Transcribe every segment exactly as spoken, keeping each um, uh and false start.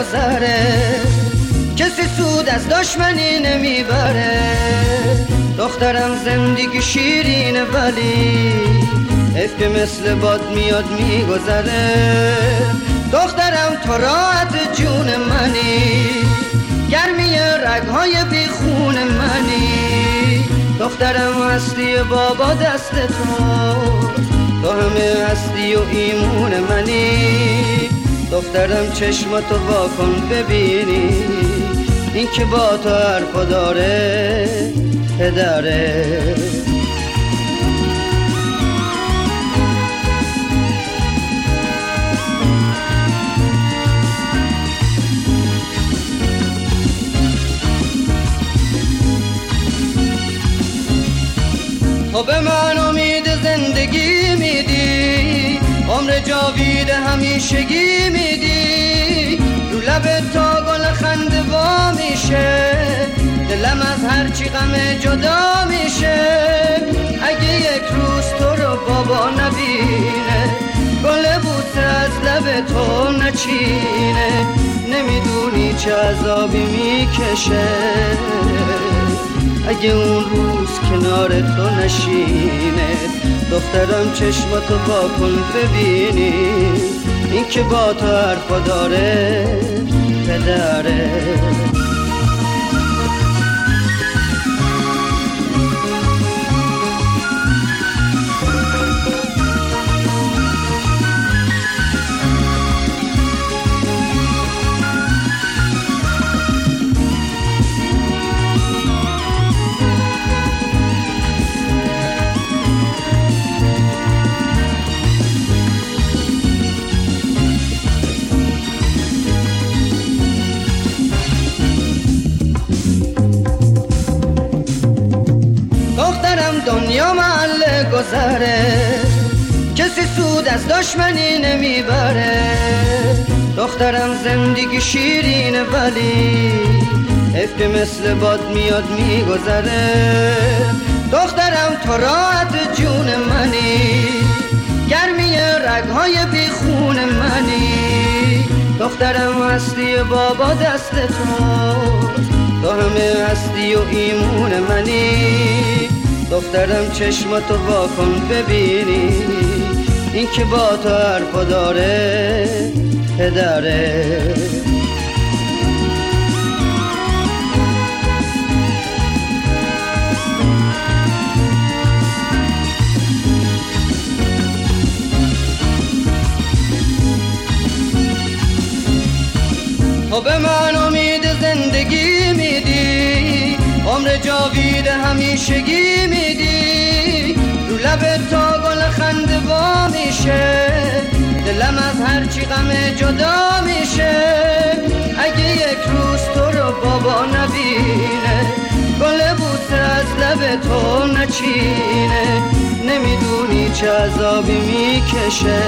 گذره، کسی سود از دشمنی نمیبره. دخترم زندگی شیرینه ولی حیف که مثل باد میاد میگذره. دخترم تو راحت جون منی، گرمی رگهای بیخون منی. دخترم هستی بابا دست تو، تو همه هستی و ایمون منی. دخترم چشماتو وا کن ببینی، این که با تو حرفا داره پدره. تو به من امید زندگی میدی، عمر جاوید همیشگی میدی. رو لب تا گل خنده وا میشه، دلم از هرچی غم جدا میشه. اگه یک روز تو رو بابا نبینه، گل بوسه از لب تو نچینه. نمیدونی چه عذابی میکشه اگه اون روز کنار تو نشینه. دخترم چشماتو وا کن ببینی، این که با تو حرفا داره پدره. دنیا محل گذره، کسی سود از دشمنی نمیبره. دخترم زندگی شیرینه ولی حیف که مثل باد میاد میگذره. دخترم تو راحت جون منی، گرمی رگهای بیخون منی. دخترم هستی بابا دست تو، تو همه هستی و ایمون منی. دخترم چشماتو وا کن ببینی، این که با تو حرفا داره پدره. تو به من امید زندگی میدی، عمر جاوید همیشگی میدی. رو لب تا گل خنده وا میشه، دلم از هرچی غم جدا میشه. اگه یک روز تو رو بابا نبینه، گل بوسه از لب تو نچینه. نمیدونی چه عذابی میکشه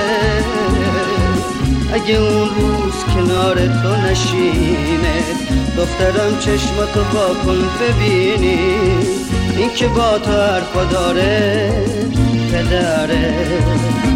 اگه اون روز کنار تو نشینه. دخترم چشماتو وا کن ببینی، این که با تو حرفا داره پدره.